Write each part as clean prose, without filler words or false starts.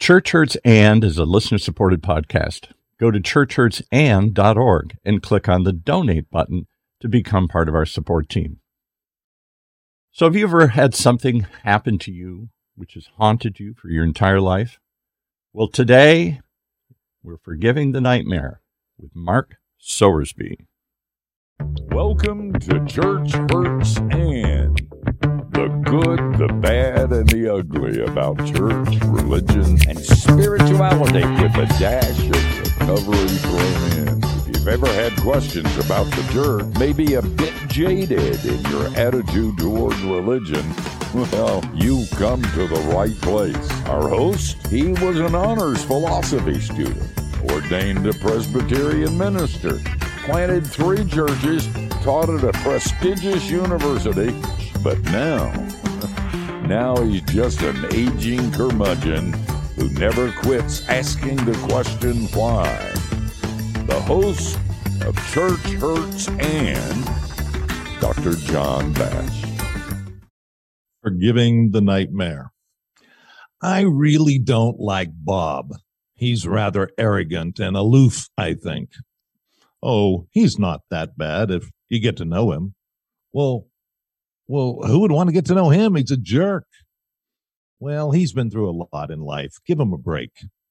Church Hurts And is a listener-supported podcast. Go to churchhurtsand.org and click on the donate button to become part of our support team. So have you ever had something happen to you which has haunted you for your entire life? Well, today we're forgiving the nightmare with Mark Sowersby. Welcome to Church Hurts And, the good, the bad, and the ugly about church, religion, and spirituality with a dash of recovery thrown in. If you've ever had questions about the church, maybe a bit jaded in your attitude toward religion, well, you've come to the right place. Our host, he was an honors philosophy student, ordained a Presbyterian minister, planted 3 churches, taught at a prestigious university, but now he's just an aging curmudgeon who never quits asking the question why. The host of Church Hurts And, Dr. John Bash. Forgiving the nightmare. I really don't like Bob. He's rather arrogant and aloof, I think. Oh, he's not that bad if you get to know him. Well, who would want to get to know him? He's a jerk. Well, he's been through a lot in life. Give him a break.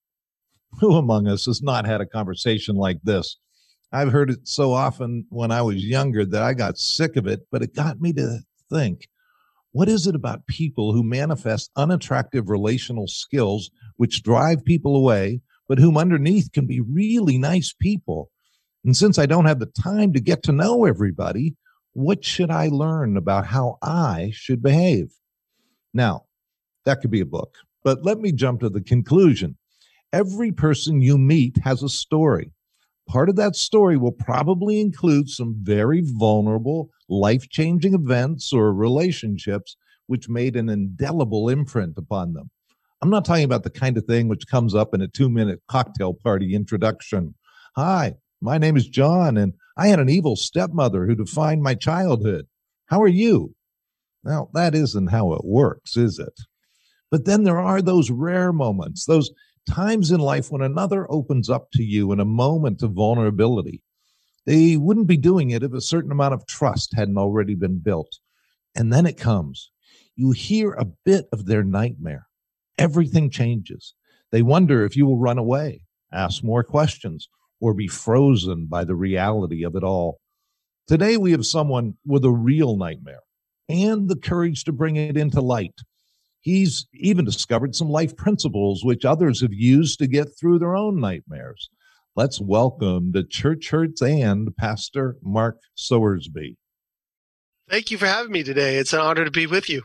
Who among us has not had a conversation like this? I've heard it so often when I was younger that I got sick of it, but it got me to think, what is it about people who manifest unattractive relational skills which drive people away, but whom underneath can be really nice people? And since I don't have the time to get to know everybody, what should I learn about how I should behave? Now, that could be a book, but let me jump to the conclusion. Every person you meet has a story. Part of that story will probably include some very vulnerable, life-changing events or relationships which made an indelible imprint upon them. I'm not talking about the kind of thing which comes up in a 2-minute cocktail party introduction. Hi, my name is John, and I had an evil stepmother who defined my childhood. How are you? Now, that isn't how it works, is it? But then there are those rare moments, those times in life when another opens up to you in a moment of vulnerability. They wouldn't be doing it if a certain amount of trust hadn't already been built. And then it comes. You hear a bit of their nightmare. Everything changes. They wonder if you will run away, ask more questions, or be frozen by the reality of it all. Today, we have someone with a real nightmare and the courage to bring it into light. He's even discovered some life principles which others have used to get through their own nightmares. Let's welcome to Church Hurts And Pastor Mark Sowersby. Thank you for having me today. It's an honor to be with you.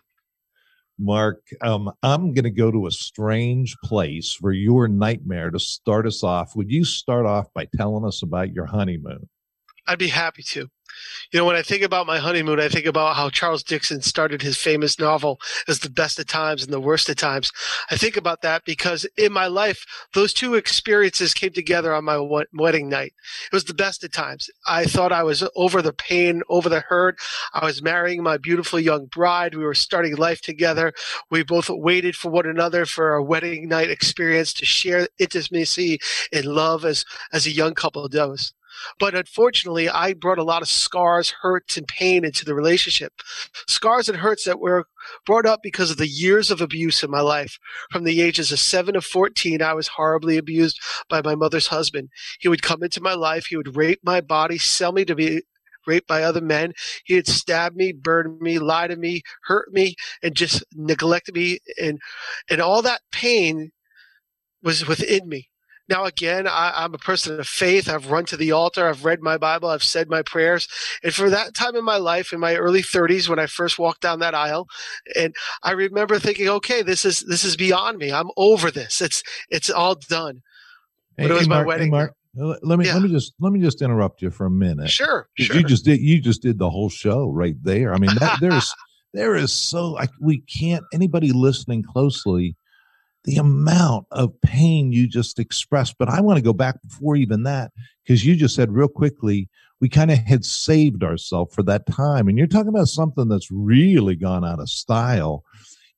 Mark, I'm going to go to a strange place for your nightmare to start us off. Would you start off by telling us about your honeymoon? I'd be happy to. You know, when I think about my honeymoon, I think about how Charles Dickens started his famous novel as the best of times and the worst of times. I think about that because in my life, those 2 experiences came together on my wedding night. It was the best of times. I thought I was over the pain, over the hurt. I was marrying my beautiful young bride. We were starting life together. We both waited for one another for our wedding night experience to share intimacy and love as a young couple does. But unfortunately, I brought a lot of scars, hurts, and pain into the relationship. Scars and hurts that were brought up because of the years of abuse in my life. From the ages of 7 to 14, I was horribly abused by my mother's husband. He would come into my life. He would rape my body, sell me to be raped by other men. He would stab me, burn me, lie to me, hurt me, and just neglect me. And all that pain was within me. Now, again, I'm a person of faith. I've run to the altar. I've read my Bible. I've said my prayers. And for that time in my life, in my early 30s, when I first walked down that aisle, and I remember thinking, okay, this is beyond me. I'm over this. It's all done. But it was my wedding. Mark, let me just interrupt you for a minute. Sure. You just did the whole show right there. I mean, there is so we can't, anybody listening closely, the amount of pain you just expressed. But I want to go back before even that, because you just said real quickly, we kind of had saved ourselves for that time. And you're talking about something that's really gone out of style.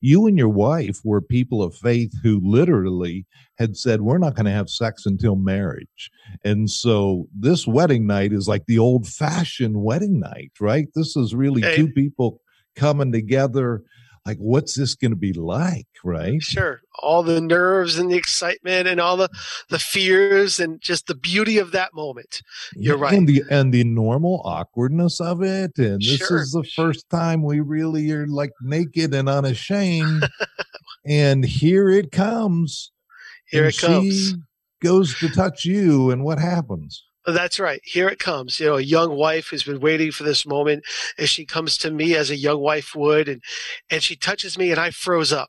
you and your wife were people of faith who literally had said, we're not going to have sex until marriage. And so this wedding night is like the old fashioned wedding night, right? This is really two people coming together. Like, what's this going to be like, right? Sure. All the nerves and the excitement and all the fears and just the beauty of that moment. You're right. And the normal awkwardness of it. And this Sure. is the first time we really are like naked and unashamed. And here it comes. Here it comes. She goes to touch you, and what happens? That's right. Here it comes. A young wife who's been waiting for this moment, and she comes to me as a young wife would, and she touches me, and I froze up.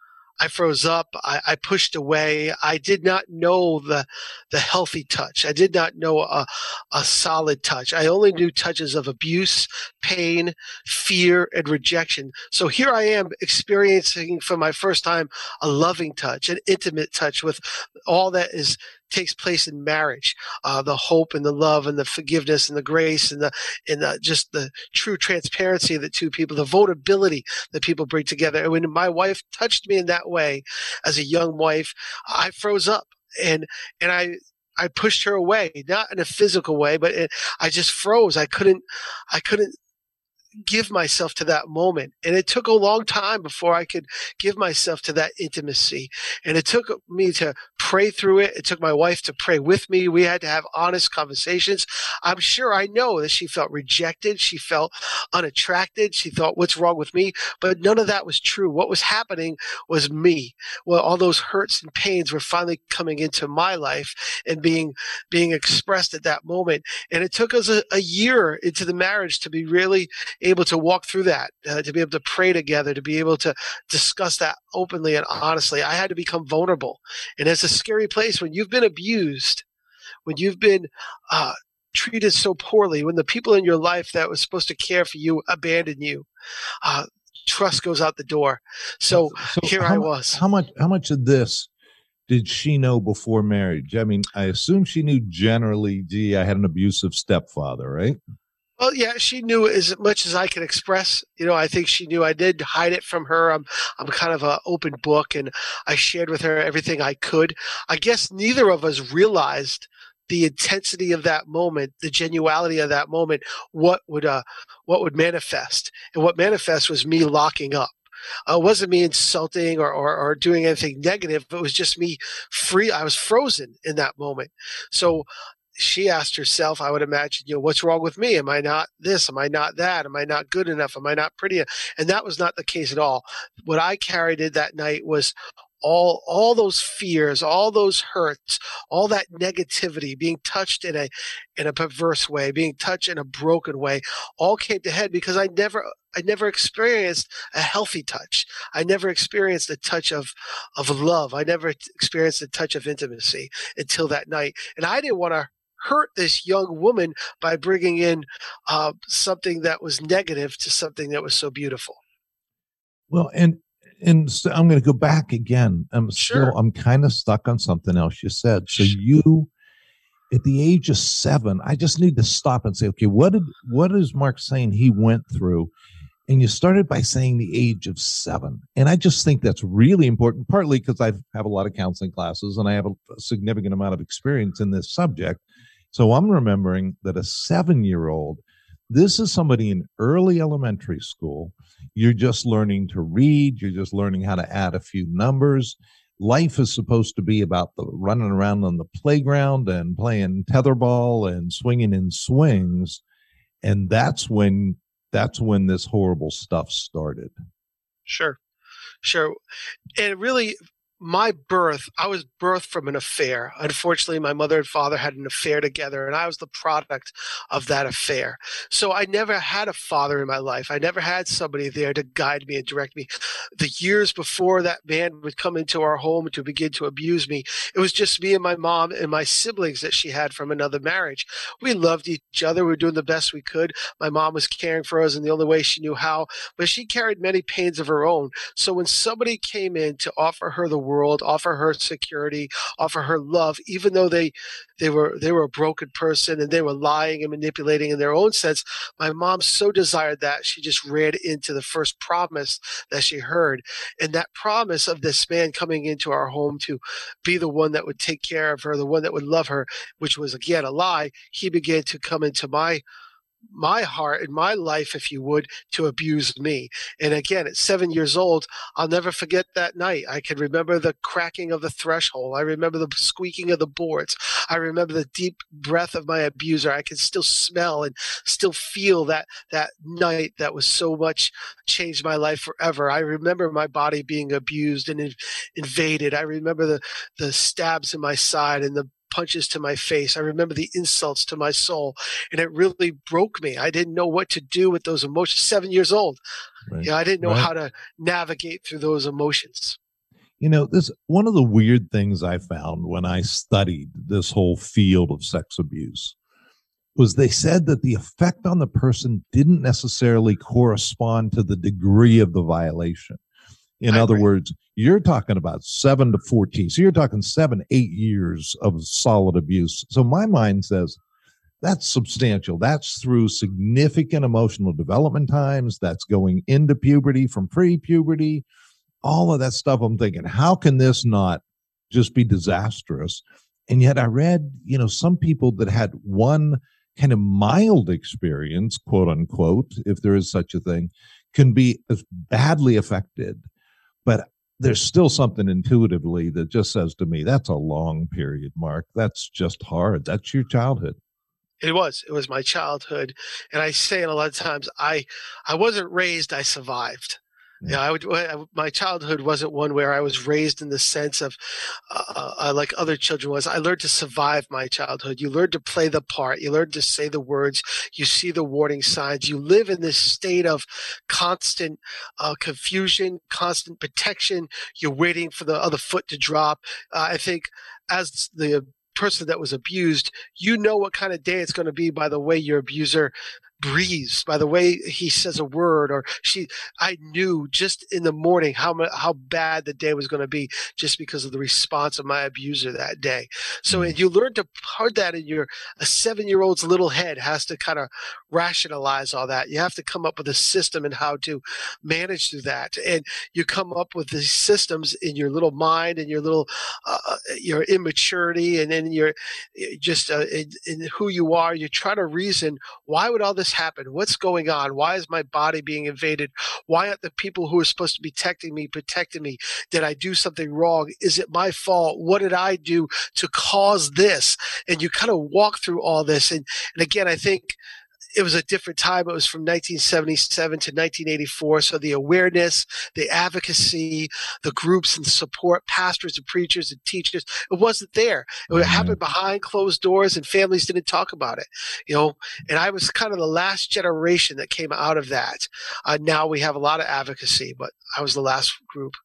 I pushed away. I did not know the healthy touch. I did not know a solid touch. I only knew touches of abuse, pain, fear, and rejection. So here I am experiencing for my first time a loving touch, an intimate touch with all that takes place in marriage, the hope and the love and the forgiveness and the grace and the just the true transparency of the two people, the vulnerability that people bring together. And when my wife touched me in that way, as a young wife, I froze up and I pushed her away, not in a physical way, but I just froze. I couldn't give myself to that moment. And it took a long time before I could give myself to that intimacy. And it took me to pray through it. It took my wife to pray with me. We had to have honest conversations. I know that she felt rejected. She felt unattracted. She thought, what's wrong with me? But none of that was true. What was happening was me. Well, all those hurts and pains were finally coming into my life and being expressed at that moment. And it took us a year into the marriage to be really able to walk through that, to be able to pray together, to be able to discuss that openly and honestly. I had to become vulnerable. And it's a scary place when you've been abused, when you've been treated so poorly, when the people in your life that was supposed to care for you abandon you. Trust goes out the door. So here I was. How much of this did she know before marriage? I mean, I assume she knew generally, I had an abusive stepfather, right? Well, yeah, she knew as much as I could express. I think she knew. I did hide it from her. I'm kind of an open book, and I shared with her everything I could. I guess neither of us realized the intensity of that moment, the genuality of that moment, what would manifest. And what manifest was me locking up. It wasn't me insulting or doing anything negative. It was just me free. I was frozen in that moment. So she asked herself, I would imagine, what's wrong with me? Am I not this? Am I not that? Am I not good enough? Am I not pretty enough? And that was not the case at all. What I carried in that night was all those fears, all those hurts, all that negativity being touched in a perverse way, being touched in a broken way, all came to head because I never experienced a healthy touch. I never experienced a touch of love. I never experienced a touch of intimacy until that night. And I didn't want to hurt this young woman by bringing in something that was negative to something that was so beautiful. Well, and so I'm going to go back again. Sure. I'm kind of stuck on something else you said. So you, at the age of 7, I just need to stop and say, okay, what is Mark saying he went through? And you started by saying the age of 7. And I just think that's really important, partly because I have a lot of counseling classes and I have a significant amount of experience in this subject. So I'm remembering that a 7-year-old, this is somebody in early elementary school. You're just learning to read. You're just learning how to add a few numbers. Life is supposed to be about the running around on the playground and playing tetherball and swinging in swings. And that's when this horrible stuff started. Sure. And really, I was birthed from an affair. Unfortunately, my mother and father had an affair together, and I was the product of that affair. So I never had a father in my life. I never had somebody there to guide me and direct me. The years before that man would come into our home to begin to abuse me, it was just me and my mom and my siblings that she had from another marriage. We loved each other. We were doing the best we could. My mom was caring for us in the only way she knew how, but she carried many pains of her own. So when somebody came in to offer her the world world, offer her security, offer her love, even though they were a broken person and they were lying and manipulating in their own sense. My mom so desired that she just ran into the first promise that she heard. And that promise of this man coming into our home to be the one that would take care of her, the one that would love her, which was again a lie, he began to come into my heart and my life, if you would, to abuse me. And again, at 7 years old, I'll never forget that night. I can remember the cracking of the threshold. I remember the squeaking of the boards. I remember the deep breath of my abuser. I can still smell and still feel that night that was so much changed my life forever. I remember my body being abused and invaded. I remember the stabs in my side and the punches to my face. I remember the insults to my soul, and it really broke me. I didn't know what to do with those emotions. 7 years old. Right. I didn't know how to navigate through those emotions. This one of the weird things I found when I studied this whole field of sex abuse was they said that the effect on the person didn't necessarily correspond to the degree of the violation. In other words, you're talking about 7 to 14. So you're talking 7, 8 years of solid abuse. So my mind says that's substantial. That's through significant emotional development times. That's going into puberty from pre-puberty, all of that stuff. I'm thinking, how can this not just be disastrous? And yet I read, some people that had one kind of mild experience, quote unquote, if there is such a thing, can be as badly affected. But there's still something intuitively that just says to me, that's a long period, Mark. That's just hard. That's your childhood. It was my childhood. And I say it a lot of times, I wasn't raised, I survived. Yeah, my childhood wasn't one where I was raised in the sense of like other children was. I learned to survive my childhood. You learn to play the part. You learn to say the words. You see the warning signs. You live in this state of constant confusion, constant protection. You're waiting for the other foot to drop. I think as the person that was abused, you know what kind of day it's going to be by the way your abuser breathes, by the way he says a word or she. I knew just in the morning how bad the day was going to be just because of the response of my abuser that day. So you learn to put that in a 7-year-old's little head has to kind of rationalize all that. You have to come up with a system and how to manage through that. And you come up with these systems in your little mind and your little your immaturity and then your just in who you are. You try to reason, why would all this happen? What's going on? Why is my body being invaded? Why aren't the people who are supposed to be protecting me? Did I do something wrong? Is it my fault? What did I do to cause this? And you kind of walk through all this. And again, I think it was a different time. It was from 1977 to 1984. So the awareness, the advocacy, the groups and support, pastors and preachers and teachers, it wasn't there. It happened behind closed doors and families didn't talk about it, and I was kind of the last generation that came out of that. Now we have a lot of advocacy, but I was the last group.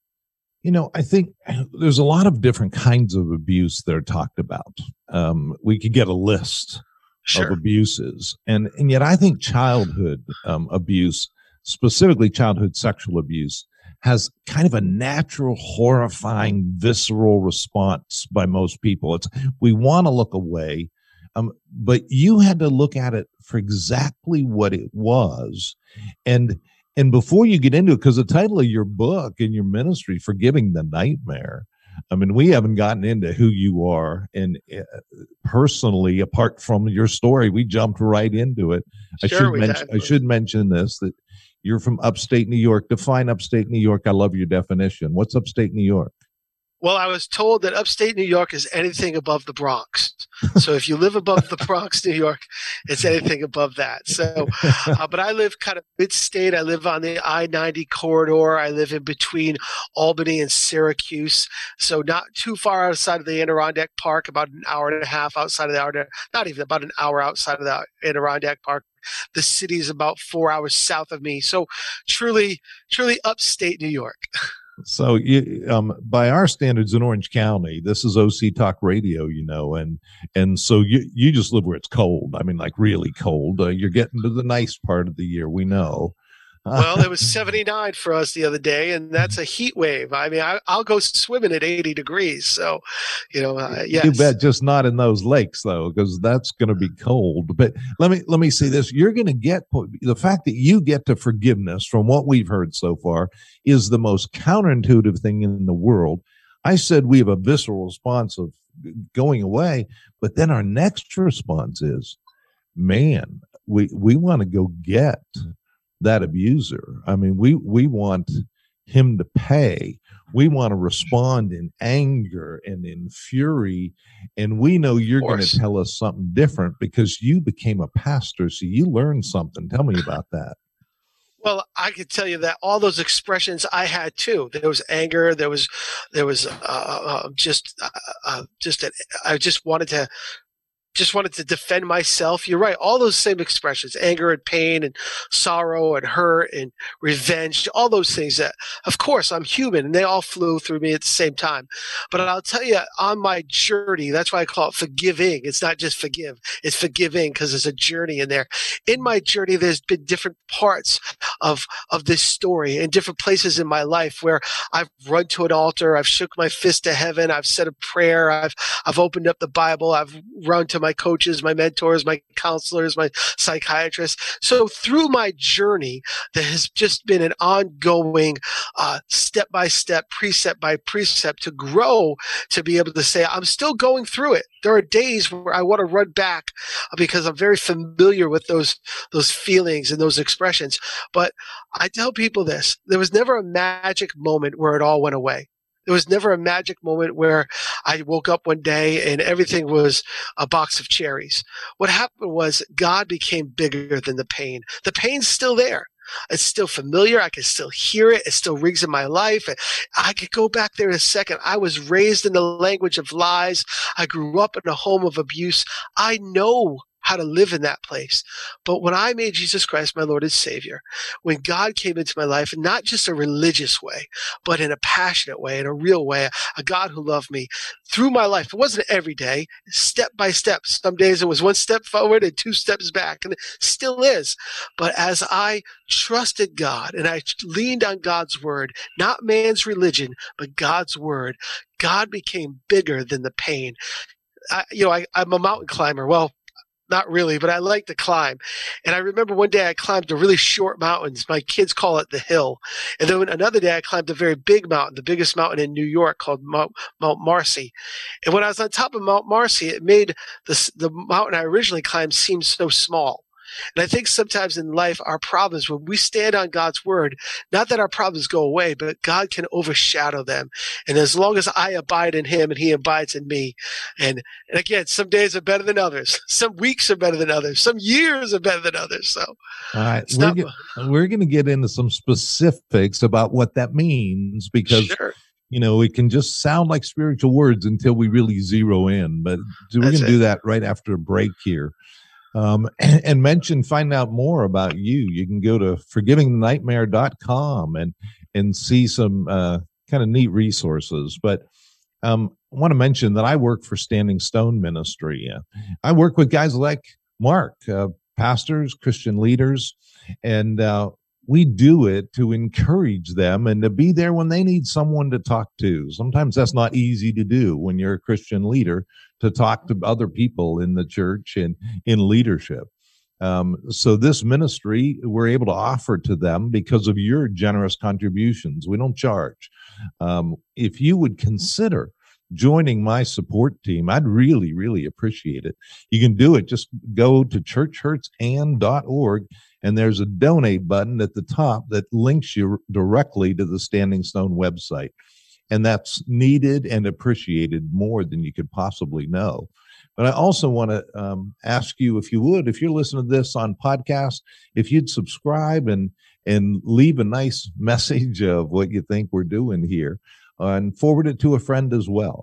I think there's a lot of different kinds of abuse that are talked about. We could get a list of abuses. And yet I think childhood abuse, specifically childhood sexual abuse, has kind of a natural, horrifying, visceral response by most people. We want to look away, but you had to look at it for exactly what it was. And before you get into it, because the title of your book and your ministry, Forgiving the Nightmare, I mean, we haven't gotten into who you are, and personally, apart from your story, we jumped right into it. I should mention this, that you're from upstate New York. Define upstate New York. I love your definition. What's upstate New York? Well, I was told that upstate New York is anything above the Bronx. So if you live above the Bronx, New York, it's anything above that. So, but I live kind of mid-state. I live on the I-90 corridor. I live in between Albany and Syracuse. So not too far outside of the Adirondack Park, about an hour and a half outside of the not even about an hour outside of the Adirondack Park. The city is about 4 hours south of me. So truly upstate New York. So by our standards in Orange County, this is OC Talk Radio, and so you just live where it's cold. I mean, like really cold. You're getting to the nice part of the year, we know. Well, it was 79 for us the other day, and that's a heat wave. I mean, I'll go swimming at 80 degrees. So, yes. You bet, just not in those lakes though, because that's going to be cold. But let me say this: you're going to get the fact that you get to forgiveness from what we've heard so far is the most counterintuitive thing in the world. I said we have a visceral response of going away, but then our next response is, man, we want to go get that abuser. I mean, we want him to pay. We want to respond in anger and in fury. And we know you're going to tell us something different because you became a pastor. So you learned something. Tell me about that. Well, I could tell you that all those expressions I had too. There was anger. There was I just wanted to defend myself. You're right. All those same expressions, anger and pain and sorrow and hurt and revenge, all those things that, of course, I'm human and they all flew through me at the same time. But I'll tell you, on my journey, that's why I call it forgiving. It's not just forgive. It's forgiving because there's a journey in there. In my journey, there's been different parts of this story in different places in my life where I've run to an altar. I've shook my fist to heaven. I've said a prayer. I've opened up the Bible. I've run to my coaches, my mentors, my counselors, my psychiatrists. So through my journey, there has just been an ongoing step by step, precept by precept to grow, to be able to say, I'm still going through it. There are days where I want to run back because I'm very familiar with those feelings and those expressions. But I tell people this, there was never a magic moment where it all went away. There was never a magic moment where I woke up one day and everything was a box of cherries. What happened was God became bigger than the pain. The pain's still there. It's still familiar. I can still hear it. It still rings in my life. I could go back there in a second. I was raised in the language of lies. I grew up in a home of abuse. I know how to live in that place. But when I made Jesus Christ my Lord and Savior, when God came into my life, not just a religious way, but in a passionate way, in a real way, a God who loved me through my life. It wasn't every day, step by step. Some days it was one step forward and two steps back, and it still is. But as I trusted God and I leaned on God's word, not man's religion, but God's word, God became bigger than the pain. I'm a mountain climber. Well, not really, but I like to climb. And I remember one day I climbed a really short mountains. My kids call it the hill. And then another day I climbed a very big mountain, the biggest mountain in New York, called Mount Marcy. And when I was on top of Mount Marcy, it made the mountain I originally climbed seem so small. And I think sometimes in life, our problems, when we stand on God's word, not that our problems go away, but God can overshadow them. And as long as I abide in him and he abides in me, and again, some days are better than others. Some weeks are better than others. Some years are better than others. So, all right, we're going to get into some specifics about what that means, because sure. It can just sound like spiritual words until we really zero in. But we're going to do that right after a break here. And find out more about you. You can go to forgivingthenightmare.com and see some kind of neat resources. But I want to mention that I work for Standing Stone Ministry. I work with guys like Mark, pastors, Christian leaders, and we do it to encourage them and to be there when they need someone to talk to. Sometimes that's not easy to do when you're a Christian leader, to talk to other people in the church and in leadership. So this ministry, we're able to offer to them because of your generous contributions. We don't charge. If you would consider joining my support team, I'd really, really appreciate it. You can do it. Just go to churchhurtsan.org, and there's a donate button at the top that links you directly to the Standing Stone website. And that's needed and appreciated more than you could possibly know. But I also want to ask you, if you would, if you're listening to this on podcast, if you'd subscribe and leave a nice message of what you think we're doing here, and forward it to a friend as well.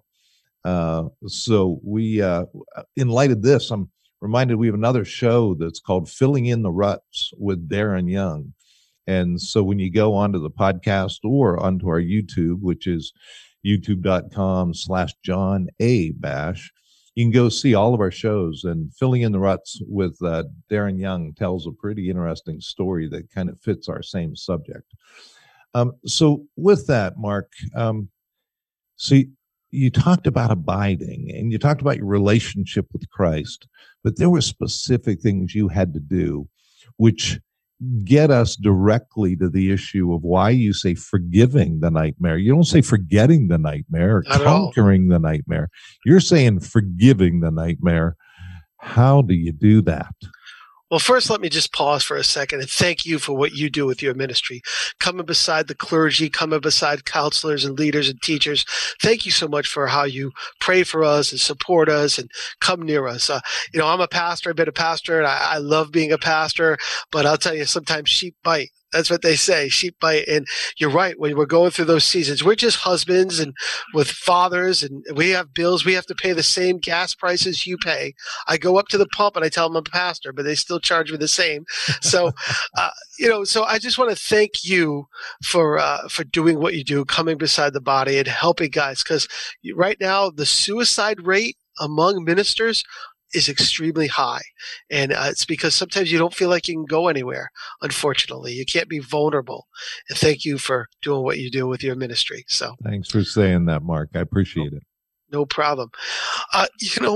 So we, in light of this, I'm reminded we have another show that's called Filling in the Ruts with Darren Young. And so when you go onto the podcast or onto our YouTube, which is youtube.com/John A. Bash, You can go see all of our shows, and Filling in the Ruts with Darren Young tells a pretty interesting story that kind of fits our same subject. So with that, Mark, so you talked about abiding, and you talked about your relationship with Christ, but there were specific things you had to do, which get us directly to the issue of why you say forgiving the nightmare. You don't say forgetting the nightmare or conquering the nightmare. You're saying forgiving the nightmare. How do you do that? Well, first, let me just pause for a second and thank you for what you do with your ministry. Coming beside the clergy, coming beside counselors and leaders and teachers. Thank you so much for how you pray for us and support us and come near us. I'm a pastor. I've been a pastor, and I love being a pastor. But I'll tell you, sometimes sheep bite. That's what they say, sheep bite. And you're right, when we're going through those seasons, we're just husbands and with fathers, and we have bills. We have to pay the same gas prices you pay. I go up to the pump and I tell them I'm a pastor, but they still charge me the same. So, so I just want to thank you for doing what you do, coming beside the body and helping guys. Because right now, the suicide rate among ministers is extremely high. And it's because sometimes you don't feel like you can go anywhere, unfortunately. You can't be vulnerable. And thank you for doing what you do with your ministry. So thanks for saying that, Mark. I appreciate it. No problem. I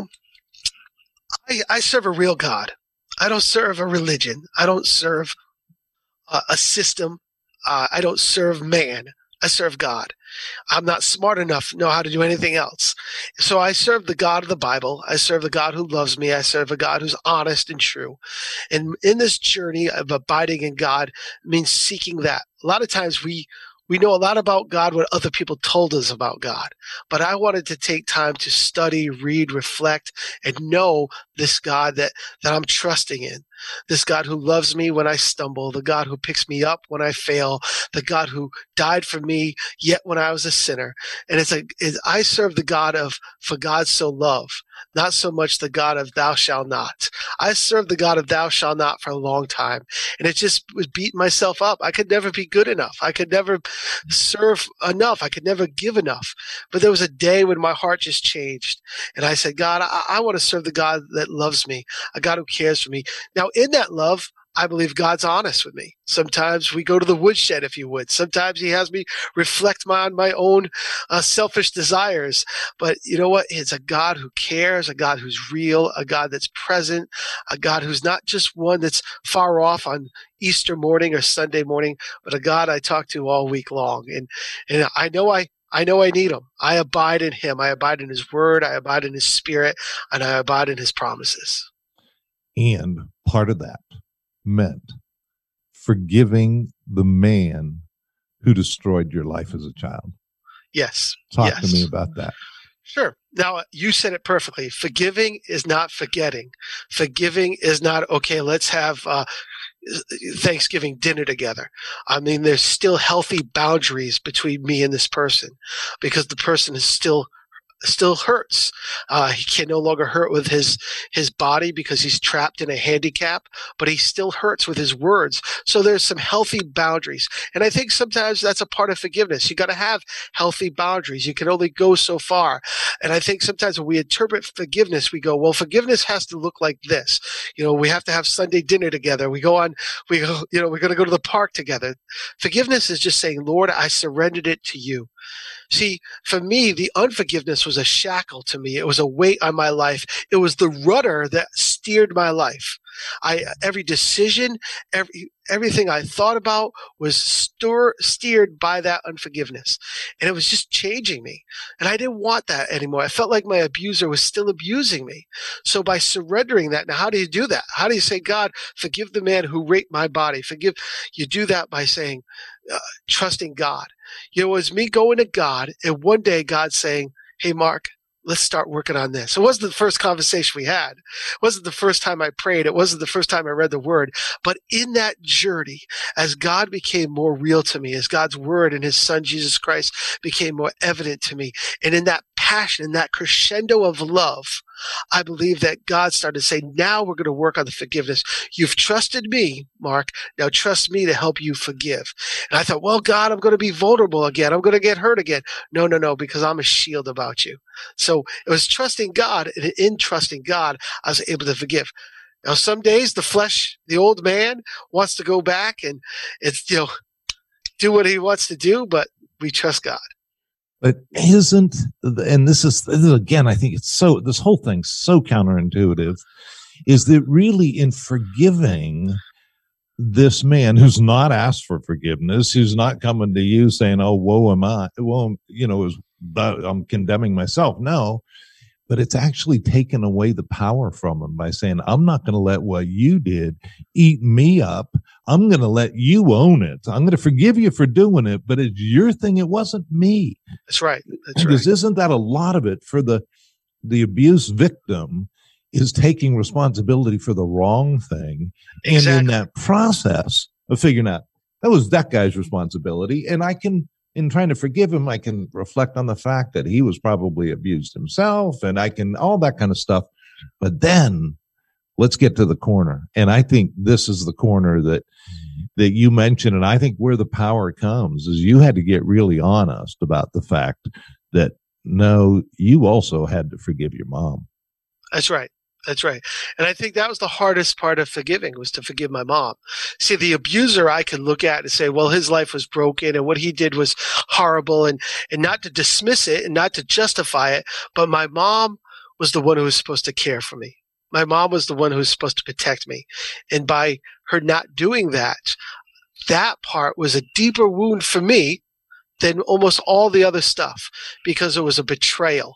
serve a real God. I don't serve a religion. I don't serve a system. I don't serve man. I serve God. I'm not smart enough to know how to do anything else. So I serve the God of the Bible. I serve the God who loves me. I serve a God who's honest and true. And in this journey of abiding in God means seeking that. A lot of times we know a lot about God, what other people told us about God. But I wanted to take time to study, read, reflect, and know this God that I'm trusting in. This God who loves me when I stumble, the God who picks me up when I fail, the God who died for me yet when I was a sinner. And I serve the God of for God so loved, not so much the God of thou shalt not. I served the God of thou shalt not for a long time, and it just was beating myself up. I could never be good enough. I could never serve enough. I could never give enough. But there was a day when my heart just changed, and I said, God, I want to serve the God that loves me, a God who cares for me. Now, in that love, I believe God's honest with me. Sometimes we go to the woodshed, if you would. Sometimes he has me reflect on my own selfish desires. But you know what? It's a God who cares, a God who's real, a God that's present, a God who's not just one that's far off on Easter morning or Sunday morning, but a God I talk to all week long. And I know I need him. I abide in him. I abide in his word. I abide in his spirit, and I abide in his promises. And part of that meant forgiving the man who destroyed your life as a child. Yes. Talk to me about that. Sure. Now, you said it perfectly. Forgiving is not forgetting. Forgiving is not, okay, let's have Thanksgiving dinner together. I mean, there's still healthy boundaries between me and this person, because the person is still hurts. He can no longer hurt with his body because he's trapped in a handicap, but he still hurts with his words. So there's some healthy boundaries. And I think sometimes that's a part of forgiveness. You got to have healthy boundaries. You can only go so far. And I think sometimes when we interpret forgiveness, we go, well, forgiveness has to look like this. We have to have Sunday dinner together. We're going to go to the park together. Forgiveness is just saying, Lord, I surrendered it to you. See, for me, the unforgiveness was a shackle to me. It was a weight on my life. It was the rudder that steered my life. Every decision, everything I thought about was steered by that unforgiveness. And it was just changing me. And I didn't want that anymore. I felt like my abuser was still abusing me. So by surrendering that, now how do you do that? How do you say, God, forgive the man who raped my body? You do that by saying, trusting God. It was me going to God, and one day God saying, hey, Mark, let's start working on this. It wasn't the first conversation we had. It wasn't the first time I prayed. It wasn't the first time I read the word. But in that journey, as God became more real to me, as God's word and his son, Jesus Christ, became more evident to me, and in that passion and that crescendo of love, I believe that God started to say, now we're going to work on the forgiveness. You've trusted me, Mark. Now trust me to help you forgive. And I thought, well, God, I'm going to be vulnerable again. I'm going to get hurt again. No, because I'm a shield about you. So it was trusting God, and in trusting God, I was able to forgive. Now, some days the flesh, the old man, wants to go back and it's, do what he wants to do, but we trust God. But and this is again, I think this whole thing's so counterintuitive, is that really in forgiving this man who's not asked for forgiveness, who's not coming to you saying, oh, woe am I, well, I'm condemning myself. No, but it's actually taken away the power from him by saying, I'm not going to let what you did eat me up. I'm going to let you own it. I'm going to forgive you for doing it, but it's your thing. It wasn't me. That's right. Because isn't that a lot of it for the abuse victim is taking responsibility for the wrong thing. Exactly. And in that process of figuring out that was that guy's responsibility. And in trying to forgive him, I can reflect on the fact that he was probably abused himself, and I can all that kind of stuff. But then let's get to the corner. And I think this is the corner that you mentioned. And I think where the power comes is you had to get really honest about the fact that, no, you also had to forgive your mom. That's right. That's right. And I think that was the hardest part of forgiving, was to forgive my mom. See, the abuser I could look at and say, well, his life was broken and what he did was horrible, and not to dismiss it and not to justify it. But my mom was the one who was supposed to care for me. My mom was the one who was supposed to protect me. And by her not doing that, that part was a deeper wound for me than almost all the other stuff, because it was a betrayal.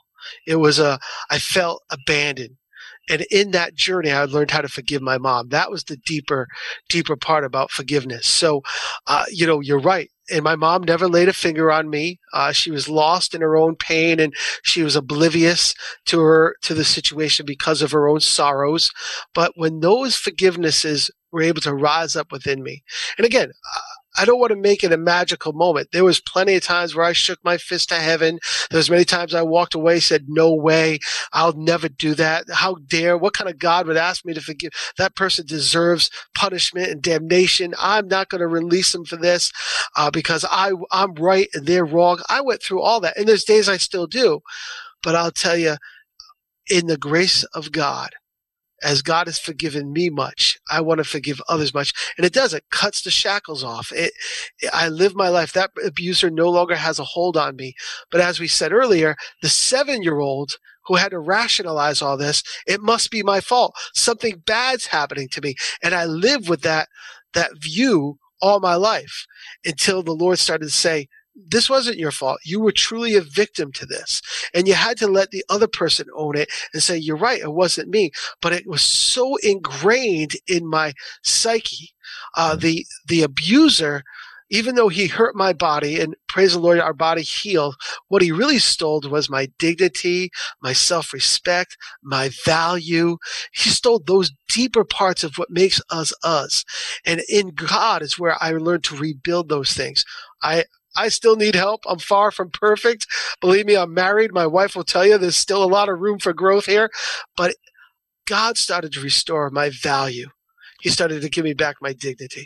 I felt abandoned. And in that journey, I learned how to forgive my mom. That was the deeper part about forgiveness. So, you're right. And my mom never laid a finger on me. She was lost in her own pain, and she was oblivious to the situation because of her own sorrows. But when those forgivenesses were able to rise up within me, and again, I don't want to make it a magical moment. There was plenty of times where I shook my fist to heaven. There was many times I walked away, said, no way, I'll never do that. How dare, what kind of God would ask me to forgive? That person deserves punishment and damnation. I'm not going to release them for this because I'm right and they're wrong. I went through all that. And there's days I still do. But I'll tell you, in the grace of God, as God has forgiven me much, I want to forgive others much. And it does. It cuts the shackles off. I live my life. That abuser no longer has a hold on me. But as we said earlier, the 7-year-old who had to rationalize all this, it must be my fault. Something bad's happening to me. And I live with that view all my life until the Lord started to say, this wasn't your fault. You were truly a victim to this. And you had to let the other person own it and say, you're right, it wasn't me. But it was so ingrained in my psyche. The abuser, even though he hurt my body, and praise the Lord, our body healed, what he really stole was my dignity, my self-respect, my value. He stole those deeper parts of what makes us us. And in God is where I learned to rebuild those things. I still need help. I'm far from perfect. Believe me, I'm married. My wife will tell you there's still a lot of room for growth here. But God started to restore my value. He started to give me back my dignity.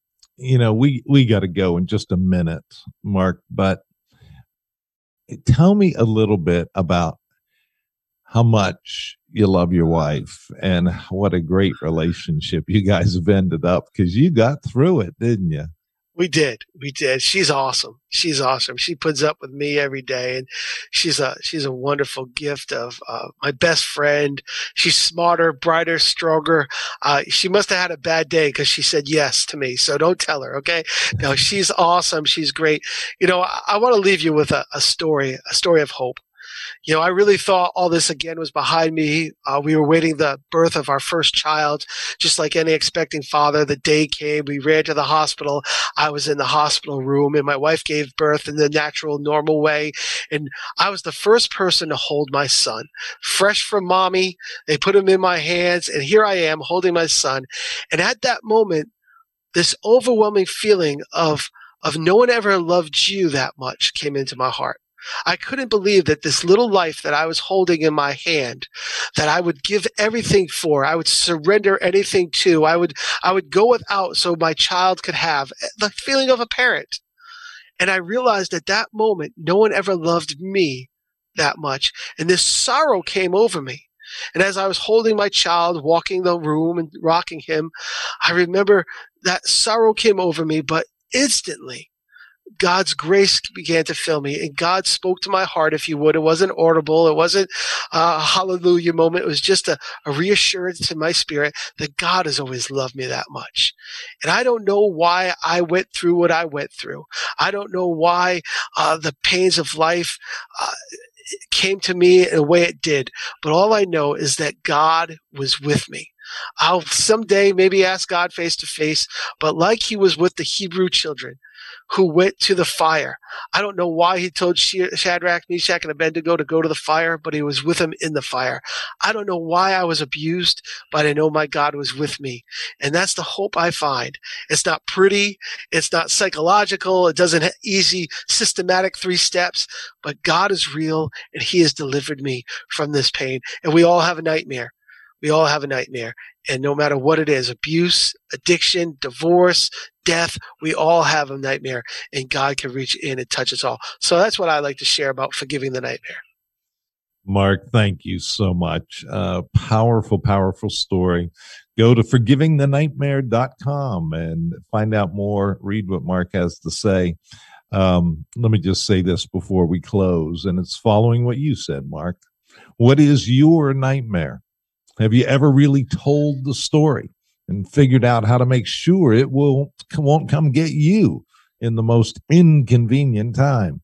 We got to go in just a minute, Mark, but tell me a little bit about how much you love your wife and what a great relationship you guys have ended up, because you got through it, didn't you? We did. She's awesome. She puts up with me every day, and she's a wonderful gift of my best friend. She's smarter, brighter, stronger. She must have had a bad day because she said yes to me. So don't tell her, okay? No, she's awesome. She's great. I want to leave you with a story of hope. I really thought all this again was behind me. We were waiting the birth of our first child, just like any expecting father. The day came. We ran to the hospital. I was in the hospital room, and my wife gave birth in the natural, normal way. And I was the first person to hold my son, fresh from mommy. They put him in my hands, and here I am holding my son. And at that moment, this overwhelming feeling of no one ever loved you that much came into my heart. I couldn't believe that this little life that I was holding in my hand, that I would give everything for, I would surrender anything to, I would go without so my child could have the feeling of a parent. And I realized at that moment, no one ever loved me that much. And this sorrow came over me. And as I was holding my child, walking the room and rocking him, I remember that sorrow came over me, but instantly, God's grace began to fill me, and God spoke to my heart, if you would. It wasn't audible. It wasn't a hallelujah moment. It was just a reassurance to my spirit that God has always loved me that much. And I don't know why I went through what I went through. I don't know why the pains of life came to me in the way it did. But all I know is that God was with me. I'll someday maybe ask God face to face, but like he was with the Hebrew children who went to the fire. I don't know why he told Shadrach, Meshach, and Abednego to go to the fire, but he was with them in the fire. I don't know why I was abused, but I know my God was with me. And that's the hope I find. It's not pretty. It's not psychological. It doesn't have easy, systematic 3 steps, but God is real, and he has delivered me from this pain. And we all have a nightmare. We all have a nightmare. And no matter what it is, abuse, addiction, divorce, death, we all have a nightmare, and God can reach in and touch us all. So that's what I like to share about forgiving the nightmare. Mark, thank you so much. Powerful, powerful story. Go to forgivingthenightmare.com and find out more. Read what Mark has to say. Let me just say this before we close, and it's following what you said, Mark. What is your nightmare? Have you ever really told the story and figured out how to make sure it won't come get you in the most inconvenient time?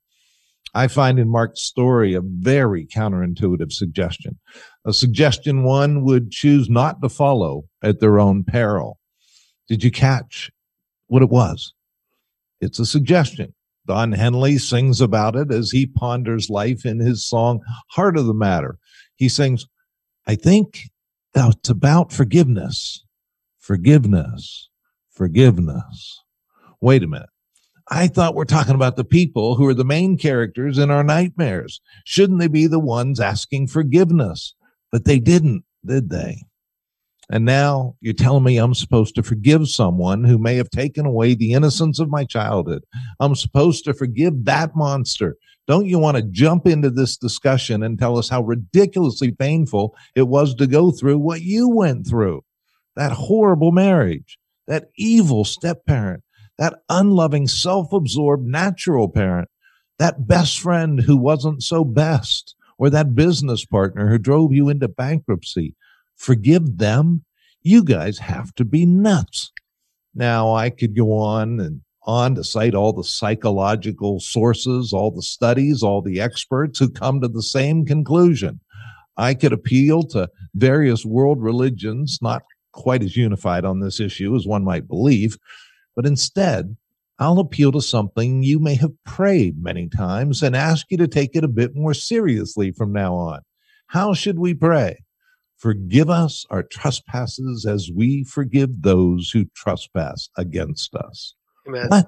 I find in Mark's story a very counterintuitive suggestion. A suggestion one would choose not to follow at their own peril. Did you catch what it was? It's a suggestion. Don Henley sings about it as he ponders life in his song, Heart of the Matter. He sings, I think it's about forgiveness, forgiveness, forgiveness. Wait a minute. I thought we're talking about the people who are the main characters in our nightmares. Shouldn't they be the ones asking forgiveness? But they didn't, did they? And now you're telling me I'm supposed to forgive someone who may have taken away the innocence of my childhood. I'm supposed to forgive that monster. Don't you want to jump into this discussion and tell us how ridiculously painful it was to go through what you went through? That horrible marriage, that evil step-parent, that unloving, self-absorbed natural parent, that best friend who wasn't so best, or that business partner who drove you into bankruptcy. Forgive them? You guys have to be nuts. Now, I could go on and on to cite all the psychological sources, all the studies, all the experts who come to the same conclusion. I could appeal to various world religions, not quite as unified on this issue as one might believe, but instead, I'll appeal to something you may have prayed many times and ask you to take it a bit more seriously from now on. How should we pray? Forgive us our trespasses as we forgive those who trespass against us. Amen. What?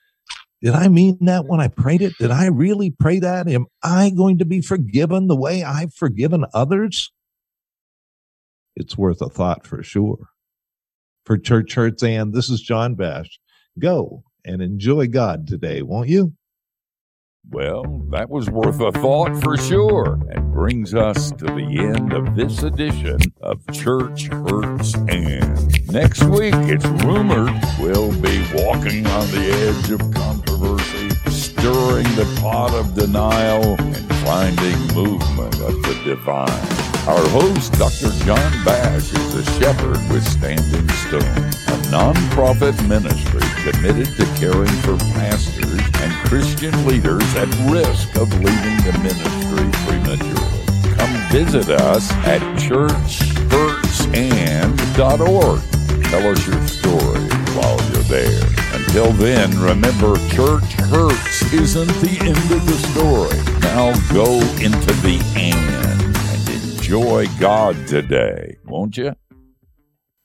Did I mean that when I prayed it? Did I really pray that? Am I going to be forgiven the way I've forgiven others? It's worth a thought for sure. For Church Hurts and this is John Bash. Go and enjoy God today, won't you? Well, that was worth a thought for sure, and brings us to the end of this edition of Church Hurts and. Next week, it's rumored we'll be walking on the edge of controversy, stirring the pot of denial, and finding movement of the divine. Our host, Dr. John Bash, is a shepherd with Standing Stone, a nonprofit ministry committed to caring for pastors and Christian leaders at risk of leaving the ministry prematurely. Come visit us at churchhurtsand.org. Tell us your story while you're there. Until then, remember, church hurts isn't the end of the story. Now go into the and enjoy God today, won't you?